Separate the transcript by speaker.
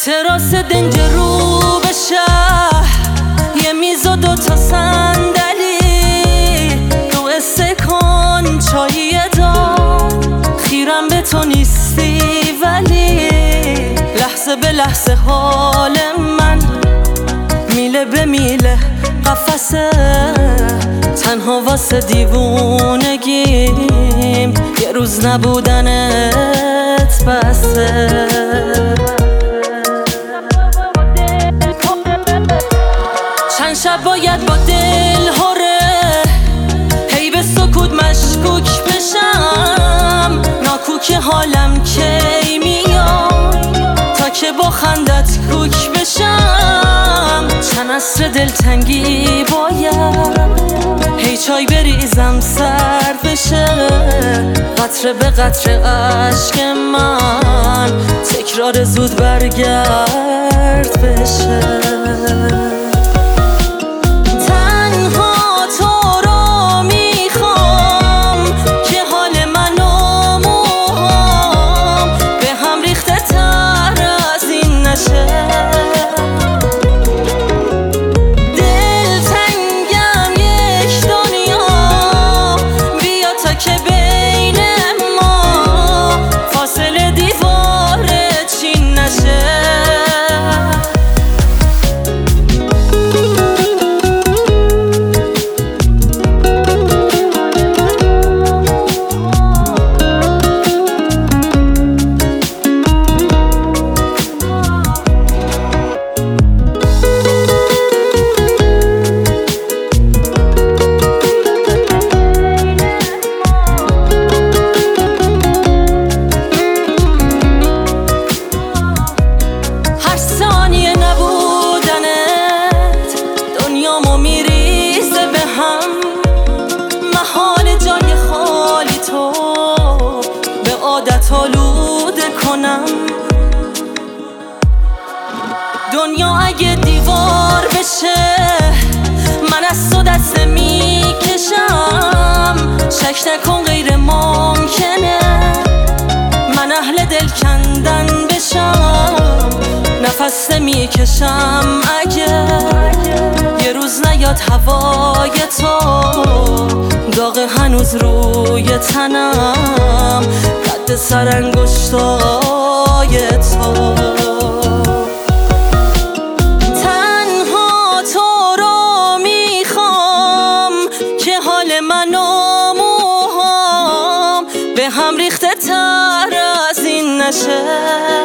Speaker 1: تراس دنج رو به شهر، یه میز و 2 تا صندلی، تو استکان چایی دار، خیرم به تو نیستی ولی لحظه به لحظه حال من میله به میله قفسه، تنها واسه دیوونگیم یه روز نبودنت بسه. چند شب باید با دل هره هی به سکوت مشکوک بشم، ناکوک حالم کی میاد تا که با خندت کوک بشم. چند عصر دلتنگی باید هی چای بریزم سر بشه، قطره به قطره عشق من تکرار زود برگرد بشه. میریزه به هم محال جای خالی تو به عادت آلوده کنم. دنیا اگه دیوار بشه من از تو دست میکشم، شک نکن غیر ممکنه من اهل دل کندن بشم. نفس نمیکشم اگه یه روز نیاد هوای تو، داغ هنوز روی تنم قد سرانگشتای تو. تنها تو رو میخوام که حال من و موهام به هم ریخته تر از این نشه.